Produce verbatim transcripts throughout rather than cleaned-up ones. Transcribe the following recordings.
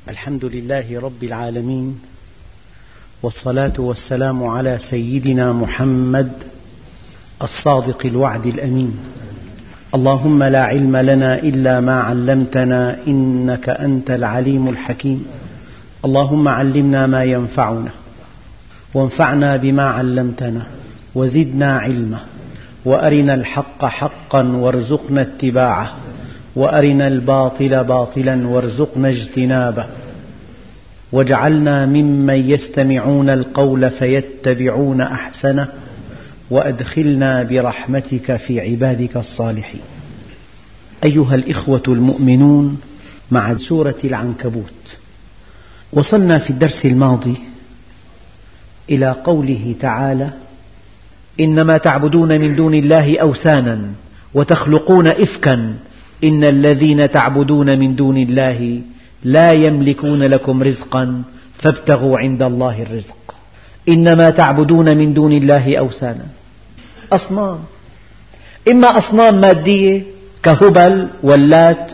الحمد لله رب العالمين، والصلاة والسلام على سيدنا محمد الصادق الوعد الأمين. اللهم لا علم لنا إلا ما علمتنا إنك أنت العليم الحكيم. اللهم علمنا ما ينفعنا وانفعنا بما علمتنا وزدنا علما، وأرنا الحق حقا وارزقنا اتباعه، وأرنا الباطل باطلا وارزقنا اجتنابه، واجعلنا ممن يستمعون القول فيتبعون أحسنه، وأدخلنا برحمتك في عبادك الصالحين. أيها الإخوة المؤمنون، مع سورة العنكبوت وصلنا في الدرس الماضي إلى قوله تعالى: إنما تعبدون من دون الله أوثانا وتخلقون إفكا إن الذين تعبدون من دون الله لا يملكون لكم رزقا فابتغوا عند الله الرزق. إنما تعبدون من دون الله أوثانا، أصنام، إما أصنام مادية كهبل واللات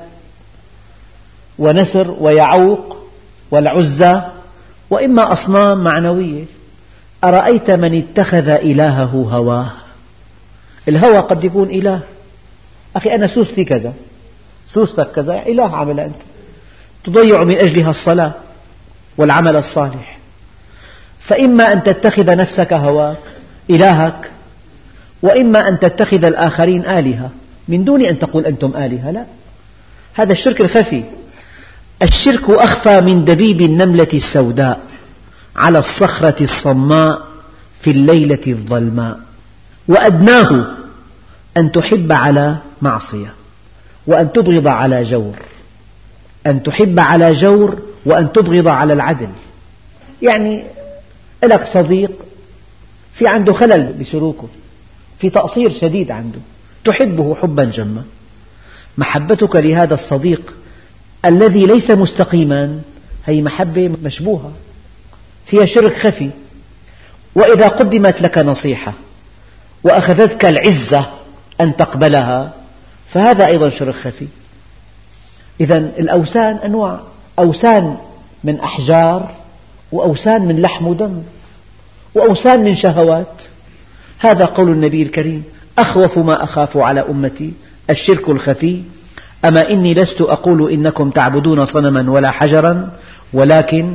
ونسر ويعوق والعزى، وإما أصنام معنوية. أرأيت من اتخذ إلهه هواه؟ الهوى قد يكون إله. أخي أنا سوستي كذا، سوستك كذا، إله عملها أنت، تضيع من أجلها الصلاة والعمل الصالح. فإما أن تتخذ نفسك هواك إلهك، وإما أن تتخذ الآخرين آلهة من دون أن تقول أنتم آلهة. لا، هذا الشرك الخفي. الشرك أخفى من دبيب النملة السوداء على الصخرة الصماء في الليلة الظلماء، وأدناه أن تحب على معصية وأن تبغض على جور، أن تحب على جور وأن تبغض على العدل. يعني لك صديق في عنده خلل بسلوكه، في تقصير شديد عنده، تحبه حبا جما. محبتك لهذا الصديق الذي ليس مستقيما هي محبة مشبوهة، فيها شرك خفي. وإذا قدمت لك نصيحة وأخذتك العزة أن تقبلها فهذا أيضا شرك خفي. إذن الأوثان أنواع، أوثان من أحجار، وأوثان من لحم ودم، وأوثان من شهوات. هذا قول النبي الكريم: أخوف ما أخاف على أمتي الشرك الخفي، أما إني لست أقول إنكم تعبدون صنما ولا حجرا، ولكن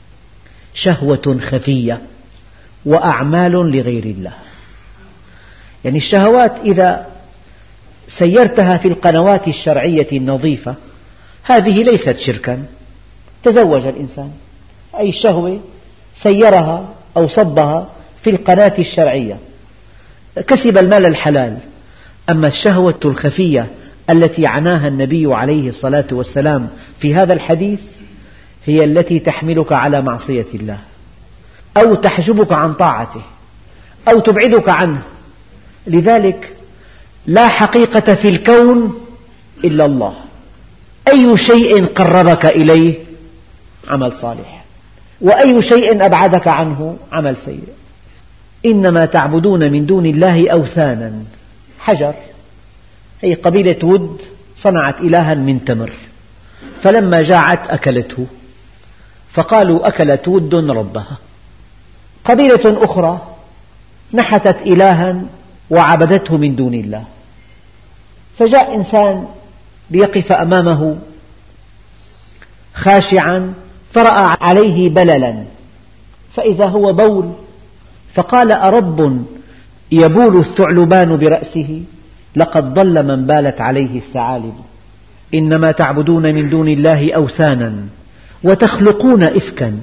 شهوة خفية وأعمال لغير الله. يعني الشهوات إذا سيرتها في القنوات الشرعية النظيفة هذه ليست شركا. تزوج الإنسان، أي شهوة سيرها أو صبها في القناة الشرعية، كسب المال الحلال. أما الشهوة الخفية التي عناها النبي عليه الصلاة والسلام في هذا الحديث هي التي تحملك على معصية الله، أو تحجبك عن طاعته، أو تبعدك عنه. لذلك لا حقيقة في الكون إلا الله. أي شيء قربك إليه عمل صالح، وأي شيء أبعدك عنه عمل سيء. إنما تعبدون من دون الله أوثانا، حجر. هي قبيلة ود صنعت إلها من تمر، فلما جاعت أكلته، فقالوا أكلت ود ربها. قبيلة أخرى نحتت إلها وعبدته من دون الله، فجاء إنسان ليقف أمامه خاشعا فرأى عليه بللا، فإذا هو بول، فقال: أرب يبول الثعلبان برأسه؟ لقد ضل من بالت عليه الثعالب. إنما تعبدون من دون الله أوثانا وتخلقون إفكا.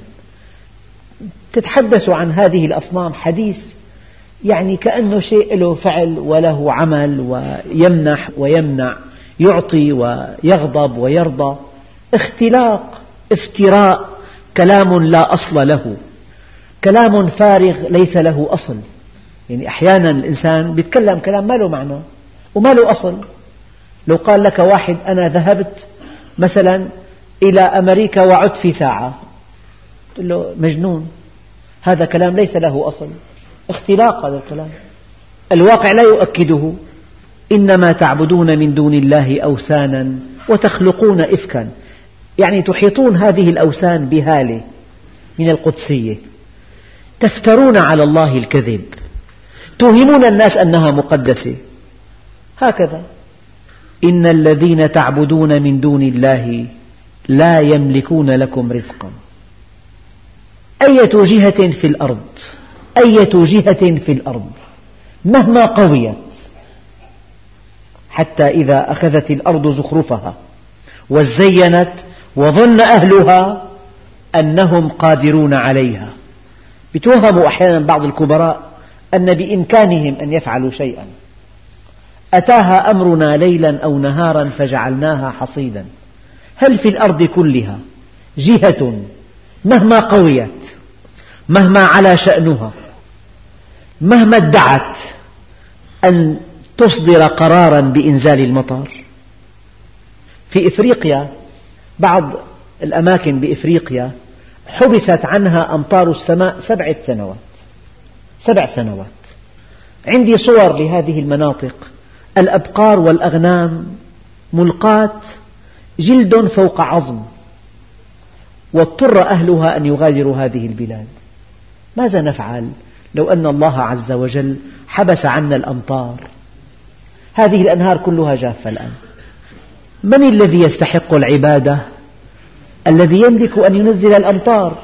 تتحدث عن هذه الأصنام حديث يعني كأنه شيء له فعل وله عمل، ويمنح ويمنع، يعطي ويغضب ويرضى. اختلاق، افتراء، كلام لا أصل له، كلام فارغ ليس له أصل. يعني أحيانا الإنسان يتكلم كلام ما له معنى وما له أصل. لو قال لك واحد: أنا ذهبت مثلا إلى أمريكا وعدت في ساعة، تقول له مجنون. هذا كلام ليس له أصل، اختلاق هذا الكلام، الواقع لا يؤكده. إنما تعبدون من دون الله أوثانا وتخلقون إفكا. يعني تحيطون هذه الأوثان بهالة من القدسية، تفترون على الله الكذب، توهمون الناس أنها مقدسة. هكذا إن الذين تعبدون من دون الله لا يملكون لكم رزقا. أية جهة في الأرض، أية جهة في الأرض مهما قويت، حتى إذا أخذت الأرض زخرفها وزينت وظن أهلها أنهم قادرون عليها. يتوهم أحيانا بعض الكبراء أن بإمكانهم أن يفعلوا شيئا. أتاها أمرنا ليلا أو نهارا فجعلناها حصيدا. هل في الأرض كلها جهة مهما قويت، مهما علا شأنها، مهما ادعت أن تصدر قرارا بإنزال المطر؟ في إفريقيا بعض الأماكن بإفريقيا حبست عنها أمطار السماء سبعة سنوات سبع سنوات. عندي صور لهذه المناطق، الأبقار والأغنام ملقاة جلد فوق عظم، واضطر أهلها أن يغادروا هذه البلاد. ماذا نفعل لو أن الله عز وجل حبس عنا الأمطار؟ هذه الأنهار كلها جافة الآن. من الذي يستحق العبادة؟ الذي يملك أن ينزل الأمطار،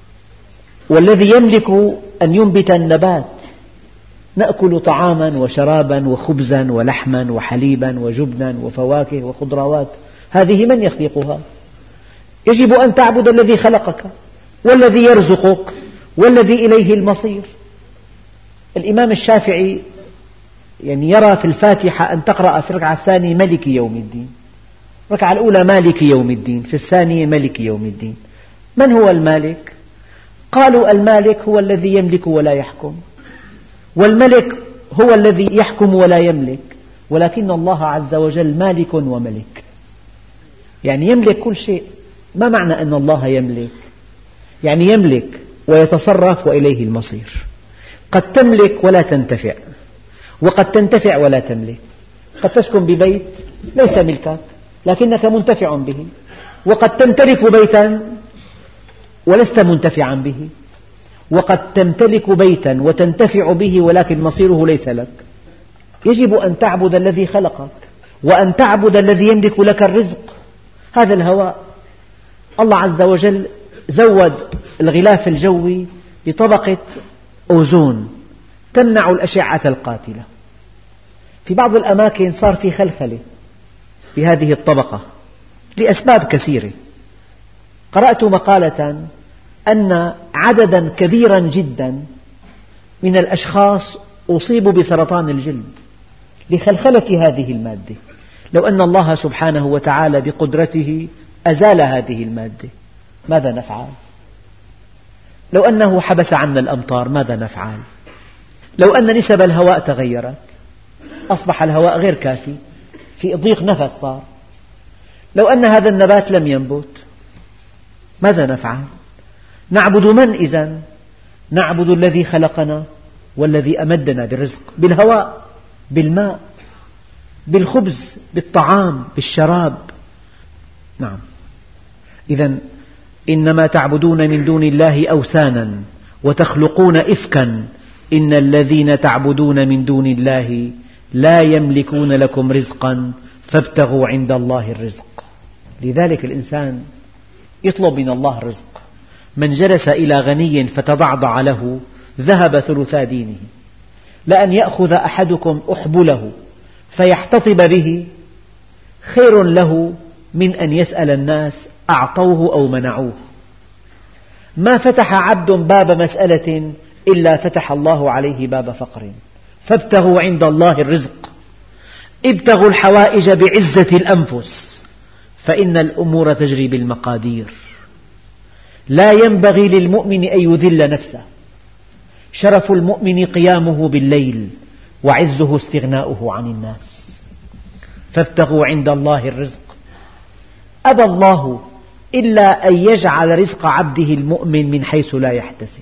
والذي يملك أن ينبت النبات. نأكل طعاما وشرابا وخبزا ولحما وحليبا وجبنا وفواكه وخضروات، هذه من يخلقها؟ يجب أن تعبد الذي خلقك والذي يرزقك والذي إليه المصير. الإمام الشافعي يعني يرى في الفاتحة أن تقرأ في الركعة الثانية ملك يوم الدين. الركعة الأولى مالك يوم الدين، في الثانية ملك يوم الدين. من هو المالك؟ قالوا المالك هو الذي يملك ولا يحكم، والملك هو الذي يحكم ولا يملك، ولكن الله عز وجل مالك وملك، يعني يملك كل شيء. ما معنى أن الله يملك؟ يعني يملك ويتصرف وإليه المصير. قد تملك ولا تنتفع، وقد تنتفع ولا تملك. قد تسكن ببيت ليس ملكك لكنك منتفع به، وقد تمتلك بيتا ولست منتفعا به، وقد تمتلك بيتا وتنتفع به ولكن مصيره ليس لك. يجب أن تعبد الذي خلقك، وأن تعبد الذي يملك لك الرزق. هذا الهواء الله عز وجل زود الغلاف الجوي بطبقة أوزون تمنع الأشعة القاتلة. في بعض الأماكن صار في خلخلة بهذه الطبقة لأسباب كثيرة. قرأت مقالة أن عددا كبيرا جدا من الأشخاص أصيبوا بسرطان الجلد لخلخلة هذه المادة. لو أن الله سبحانه وتعالى بقدرته أزال هذه المادة ماذا نفعل؟ لو أنه حبس عنا الأمطار ماذا نفعل؟ لو أن نسب الهواء تغيرت، أصبح الهواء غير كافي، في ضيق نفس صار. لو أن هذا النبات لم ينبت ماذا نفعل؟ نعبد من إذن؟ نعبد الذي خلقنا والذي أمدنا بالرزق، بالهواء، بالماء، بالخبز، بالطعام، بالشراب. نعم، إذن إنما تعبدون من دون الله أوثانا وتخلقون إفكا إن الذين تعبدون من دون الله لا يملكون لكم رزقا فابتغوا عند الله الرزق. لذلك الإنسان يطلب من الله الرزق. من جلس إلى غني فتضعضع له ذهب ثلثا دينه. لأن يأخذ أحدكم أحبله فيحتطب به خير له من أن يسأل الناس أعطوه أو منعوه. ما فتح عبد باب مسألة إلا فتح الله عليه باب فقر. فابتغوا عند الله الرزق. ابتغوا الحوائج بعزة الأنفس فإن الأمور تجري بالمقادير. لا ينبغي للمؤمن أن يذل نفسه. شرف المؤمن قيامه بالليل، وعزه استغناؤه عن الناس. فابتغوا عند الله الرزق. أبى الله إلا أن يجعل رزق عبده المؤمن من حيث لا يحتسب.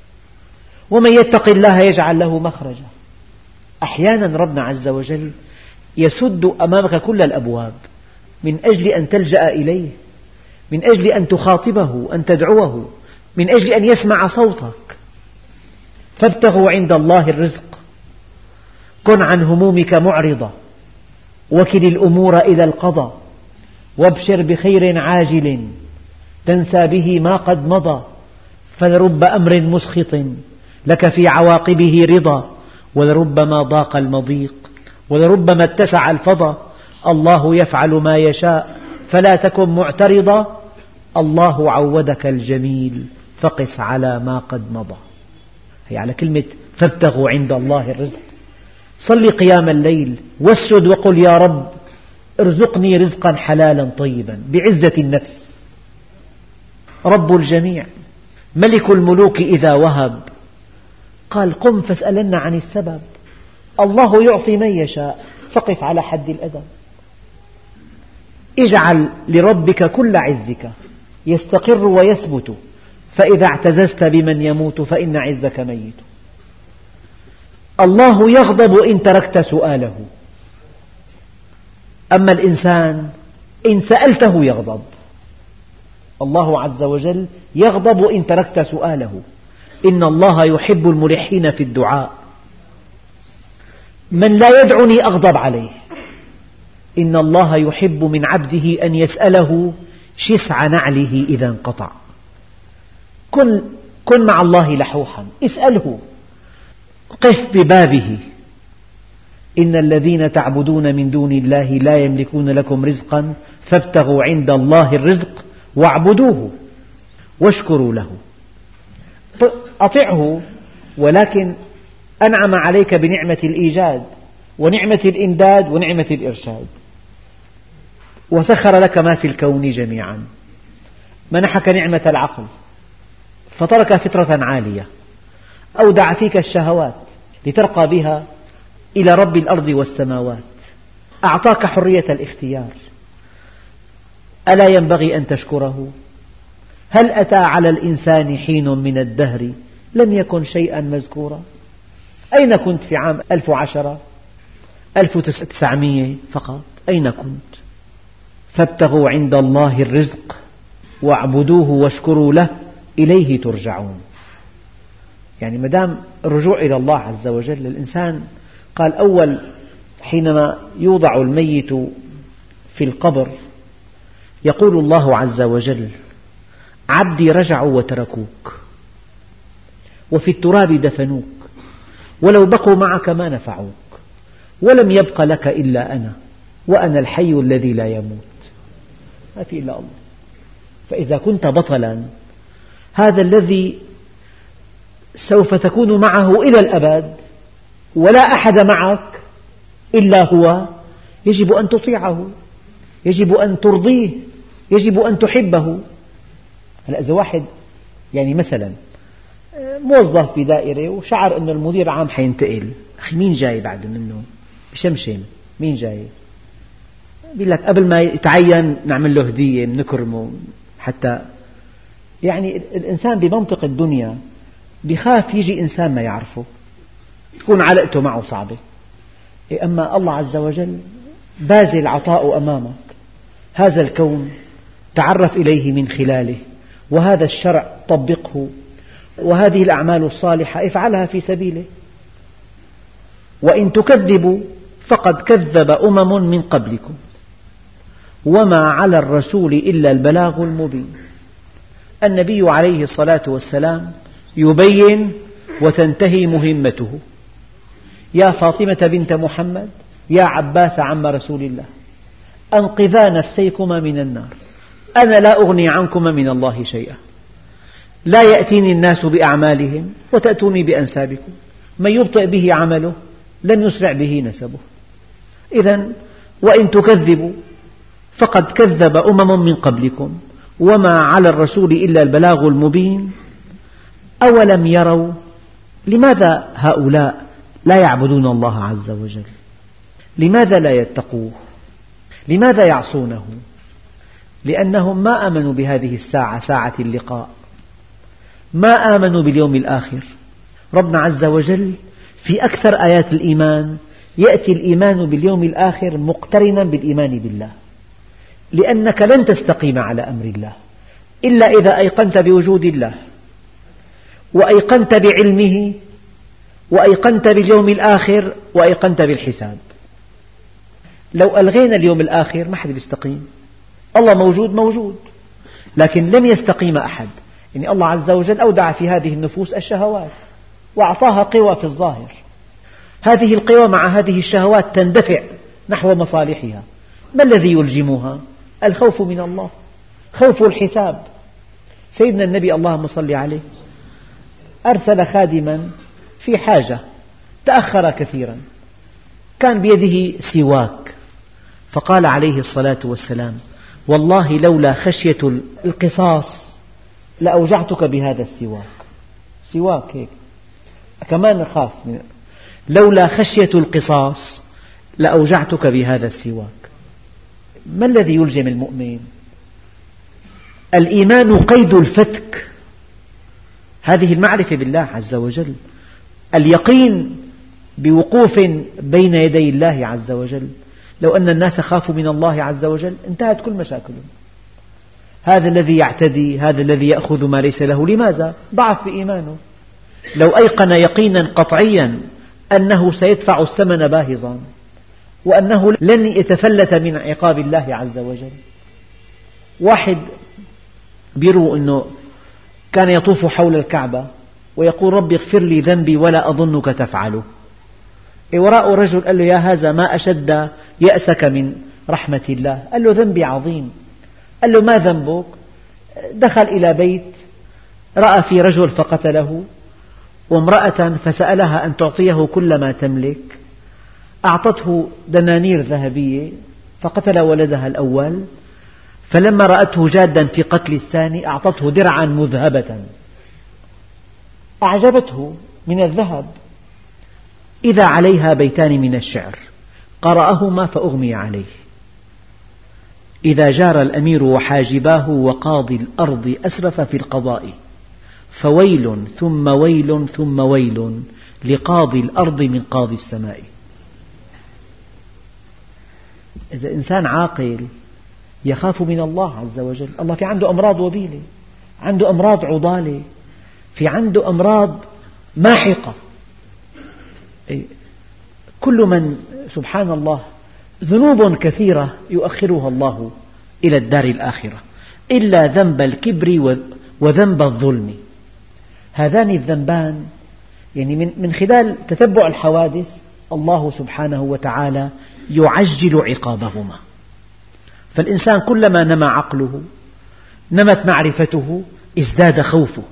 ومن يتق الله يجعل له مخرجا. أحيانا ربنا عز وجل يسد أمامك كل الأبواب من أجل أن تلجأ إليه، من أجل أن تخاطبه، أن تدعوه، من أجل أن يسمع صوتك. فابتغوا عند الله الرزق، كن عن همومك معرضة، وكل الأمور إلى القضاء، وابشر بخير عاجل تنسى به ما قد مضى، فلرب أمر مسخط لك في عواقبه رضا، ولربما ضاق المضيق، ولربما اتسع الفضا. الله يفعل ما يشاء فلا تكن معترضا، الله عودك الجميل فقس على ما قد مضى. هي على كلمة فابتغوا عند الله الرزق. صل قيام الليل واسجد وقل يا رب ارزقني رزقا حلالا طيبا بعزة النفس. رب الجميع ملك الملوك إذا وهب، قال قم فاسألن عن السبب. الله يعطي من يشاء فقف على حد الأدب. اجعل لربك كل عزك يستقر ويثبت، فإذا اعتززت بمن يموت فإن عزك ميت. الله يغضب إن تركت سؤاله، أما الإنسان إن سألته يغضب. الله عز وجل يغضب إن تركت سؤاله. إن الله يحب الملحين في الدعاء. من لا يدعني أغضب عليه. إن الله يحب من عبده أن يسأله شسع نعله إذا انقطع. كن, كن مع الله لحوحا، اسأله، قف ببابه. إن الذين تعبدون من دون الله لا يملكون لكم رزقا فابتغوا عند الله الرزق واعبدوه واشكروا له. أطعه، ولكن أنعم عليك بنعمة الإيجاد ونعمة الإمداد ونعمة الإرشاد، وسخر لك ما في الكون جميعا. منحك نعمة العقل فترك فطرة عالية، أودع فيك الشهوات لترقى بها إلى رب الأرض والسماوات، أعطاك حرية الاختيار. ألا ينبغي أن تشكره؟ هل أتى على الإنسان حين من الدهر لم يكن شيئا مذكورا؟ أين كنت في عام ألف وعشرة ألف وتسعمئة فقط؟ أين كنت؟ فابتغوا عند الله الرزق واعبدوه واشكروا له إليه ترجعون. يعني مدام الرجوع إلى الله عز وجل، الإنسان قال أول حينما يوضع الميت في القبر يقول الله عز وجل عبدي رجعوا وتركوك وفي التراب دفنوك، ولو بقوا معك ما نفعوك، ولم يبق لك إلا أنا، وأنا الحي الذي لا يموت، ما في إلا الله. فإذا كنت بطلا، هذا الذي سوف تكون معه إلى الأبد ولا أحد معك إلا هو، يجب أن تطيعه، يجب أن ترضيه، يجب أن تحبه. هلأ إذا واحد يعني مثلا موظف بدائرة وشعر أن المدير العام حينتقل، أخي مين جاي بعد منه؟ بشمشم مين جاي؟ بيقول لك قبل ما يتعين نعمل له هدية نكرمه، حتى يعني الإنسان بمنطق الدنيا بخاف يجي إنسان ما يعرفه تكون علاقته معه صعبة. أما الله عز وجل باذل عطاؤه أمامك، هذا الكون تعرف إليه من خلاله، وهذا الشرع طبقه، وهذه الأعمال الصالحة افعلها في سبيله. وإن تكذبوا فقد كذب أمم من قبلكم وما على الرسول إلا البلاغ المبين. النبي عليه الصلاة والسلام يبين وتنتهي مهمته. يا فاطمة بنت محمد، يا عباس عم رسول الله، أنقذا نفسيكما من النار، أنا لا أغني عنكما من الله شيئا، لا يأتيني الناس بأعمالهم وتأتوني بأنسابكم، من يبطئ به عمله لن يسرع به نسبه. إذن وإن تكذبوا فقد كذب أمم من قبلكم وما على الرسول إلا البلاغ المبين. أولم يروا؟ لماذا هؤلاء لا يعبدون الله عز وجل؟ لماذا لا يتقوه؟ لماذا يعصونه؟ لأنهم ما آمنوا بهذه الساعة، ساعة اللقاء، ما آمنوا باليوم الآخر. ربنا عز وجل في أكثر آيات الإيمان يأتي الإيمان باليوم الآخر مقترنا بالإيمان بالله. لأنك لن تستقيم على أمر الله إلا إذا أيقنت بوجود الله، وأيقنت بعلمه، وأيقنت باليوم الآخر، وأيقنت بالحساب. لو ألغينا اليوم الآخر ما حد يستقيم. الله موجود موجود، لكن لن يستقيم أحد. يعني الله عز وجل أودع في هذه النفوس الشهوات وأعطاها قوى في الظاهر، هذه القوى مع هذه الشهوات تندفع نحو مصالحها. ما الذي يلجمها؟ الخوف من الله، خوف الحساب. سيدنا النبي اللهم صل عليه أرسل خادما في حاجة، تأخر كثيرا، كان بيده سواك، فقال عليه الصلاة والسلام: والله لولا خشية القصاص لأوجعتك بهذا السواك. سواك هيك كمان نخاف من لولا خشية القصاص لأوجعتك بهذا السواك. ما الذي يلجم المؤمن؟ الإيمان قيد الفتك، هذه المعرفة بالله عز وجل، اليقين بوقوف بين يدي الله عز وجل. لو أن الناس خافوا من الله عز وجل انتهت كل مشاكلهم. هذا الذي يعتدي، هذا الذي يأخذ ما ليس له، لماذا؟ ضعف في إيمانه. لو أيقن يقينا قطعيا أنه سيدفع الثمن باهظا، وأنه لن يتفلت من عقاب الله عز وجل. واحد بيروى أنه كان يطوف حول الكعبة ويقول: رب اغفر لي ذنبي ولا أظنك تفعله. وراء رجل قال له: يا هذا ما أشد يأسك من رحمة الله. قال له: ذنبي عظيم. قال له: ما ذنبك؟ دخل إلى بيت رأى في رجل فقتله، وامرأة فسألها أن تعطيه كل ما تملك، أعطته دنانير ذهبية فقتل ولدها الأول، فلما رأته جادا في قتل الثاني أعطته درعا مذهبة أعجبته من الذهب، إذا عليها بيتان من الشعر قرأهما فأغمي عليه: إذا جار الأمير وحاجباه وقاضي الأرض أسرف في القضاء، فويل ثم ويل ثم ويل لقاضي الأرض من قاضي السماء. إذا إنسان عاقل يخاف من الله عز وجل، الله في عنده أمراض وبيلة، عنده أمراض عضالة، في عنده أمراض ماحقة. كل من سبحان الله ذنوب كثيرة يؤخرها الله إلى الدار الآخرة، إلا ذنب الكبر وذنب الظلم. هذان الذنبان يعني من خلال تتبع الحوادث الله سبحانه وتعالى يعجل عقابهما. فالإنسان كلما نمى عقله، نمت معرفته، ازداد خوفه.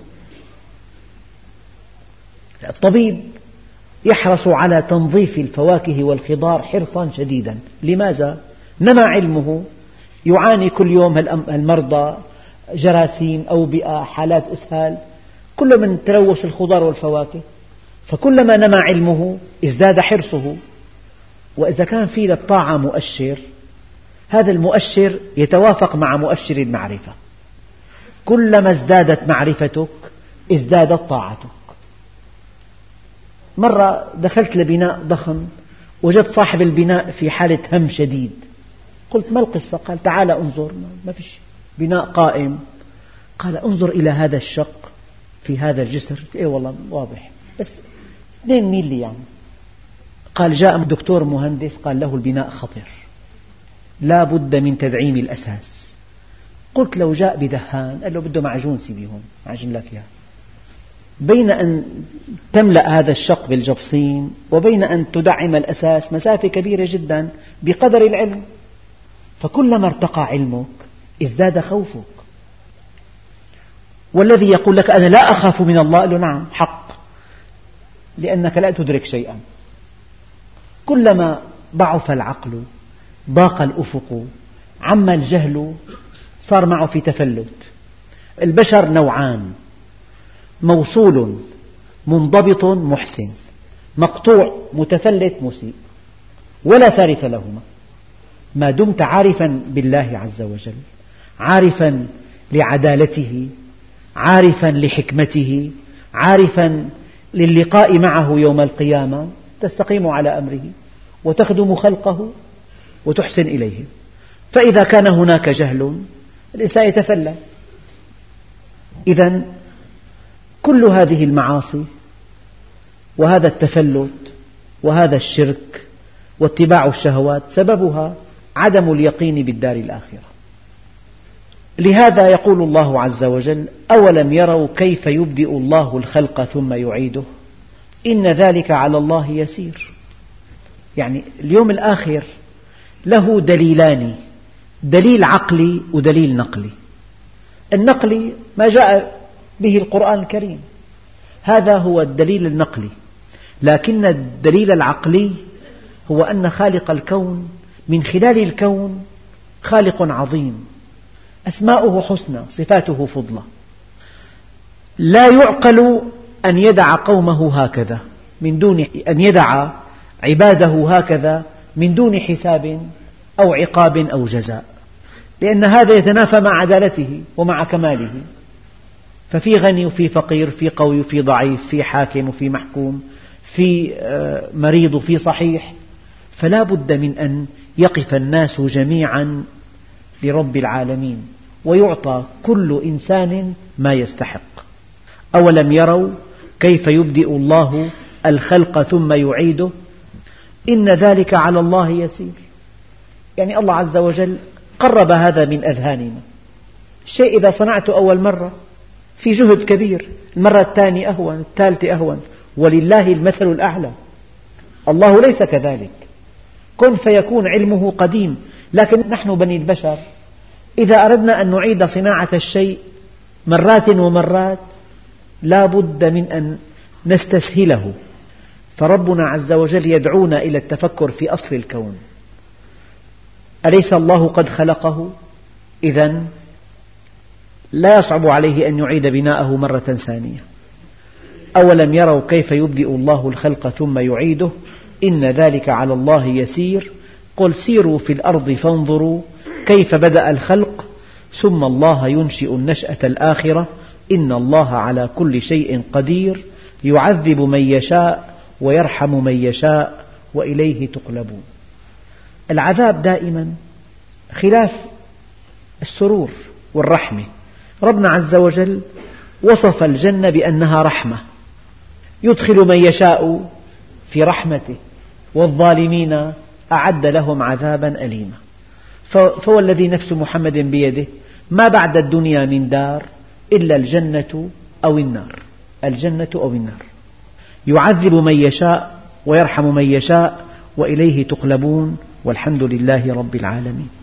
الطبيب يحرص على تنظيف الفواكه والخضار حرصا شديدا. لماذا؟ نمى علمه، يعاني كل يوم المرضى جراثيم، أوبئة، حالات إسهال، كل من تلوث الخضار والفواكه. فكلما نمى علمه ازداد حرصه. وإذا كان في للطاعة مؤشر، هذا المؤشر يتوافق مع مؤشر المعرفة. كلما ازدادت معرفتك ازدادت طاعتك. مرة دخلت لبناء ضخم، وجدت صاحب البناء في حالة هم شديد. قلت: ما القصة؟ قال: تعال انظر. ما فيش بناء قائم. قال: انظر إلى هذا الشق في هذا الجسر. إيه والله واضح، بس اثنين ميلي يعني. قال: جاء دكتور مهندس قال له البناء خطر، لا بد من تدعيم الأساس. قلت: لو جاء بدهان؟ قال له: بده معجون، سيبيهم معجن لك إياه. بين أن تملأ هذا الشق بالجبصين وبين أن تدعم الأساس مسافة كبيرة جدا بقدر العلم. فكلما ارتقى علمك ازداد خوفك. والذي يقول لك: أنا لا أخاف من الله، قال له: نعم حق، لأنك لا تدرك شيئا. كلما ضعف العقل، ضاق الأفق، عم الجهل، صار معه في تفلت. البشر نوعان: موصول منضبط محسن، مقطوع متفلت مسيء، ولا ثالث لهما. ما دمت عارفا بالله عز وجل، عارفا لعدالته، عارفا لحكمته، عارفا للقاء معه يوم القيامة، تستقيم على أمره وتخدم خلقه وتحسن إليهم. فإذا كان هناك جهل الإنسان يتفلت. إذن كل هذه المعاصي وهذا التفلت وهذا الشرك واتباع الشهوات سببها عدم اليقين بالدار الآخرة. لهذا يقول الله عز وجل: أولم يروا كيف يبدئ الله الخلق ثم يعيده إن ذلك على الله يسير. يعني اليوم الآخر له دليلان، دليل عقلي ودليل نقلي. النقلي ما جاء به القرآن الكريم، هذا هو الدليل النقلي. لكن الدليل العقلي هو أن خالق الكون من خلال الكون خالق عظيم، أسماؤه حسنى، صفاته فضلى. لا يعقل أن يدع قومه هكذا من دون أن يدع عباده هكذا من دون حساب أو عقاب أو جزاء، لأن هذا يتنافى مع عدالته ومع كماله. ففي غني وفي فقير، في قوي وفي ضعيف، في حاكم وفي محكوم، في مريض وفي صحيح، فلا بد من أن يقف الناس جميعا لرب العالمين ويعطى كل إنسان ما يستحق. أولم يروا كيف يبدئ الله الخلق ثم يعيده إن ذلك على الله يسير. يعني الله عز وجل قرب هذا من أذهاننا. الشيء إذا صنعته أول مرة في جهد كبير، المرة الثانية أهون، الثالثة أهون، ولله المثل الأعلى. الله ليس كذلك، كن فيكون علمه قديم. لكن نحن بني البشر إذا أردنا أن نعيد صناعة الشيء مرات ومرات لا بد من أن نستسهله. فربنا عز وجل يدعونا إلى التفكر في أصل الكون. أليس الله قد خلقه؟ إذن لا يصعب عليه أن يعيد بناءه مرة ثانية. أولم يروا كيف يبدئ الله الخلق ثم يعيده إن ذلك على الله يسير قل سيروا في الأرض فانظروا كيف بدأ الخلق ثم الله ينشئ النشأة الآخرة إن الله على كل شيء قدير يعذب من يشاء ويرحم من يشاء وإليه تقلبون. العذاب دائما خلاف السرور والرحمة. ربنا عز وجل وصف الجنة بأنها رحمة، يدخل من يشاء في رحمته، والظالمين أعد لهم عذابا أليما. فوالذي نفس محمد بيده ما بعد الدنيا من دار إلا الجنة أو النار، الجنة أو النار. يعذب من يشاء ويرحم من يشاء وإليه تقلبون والحمد لله رب العالمين.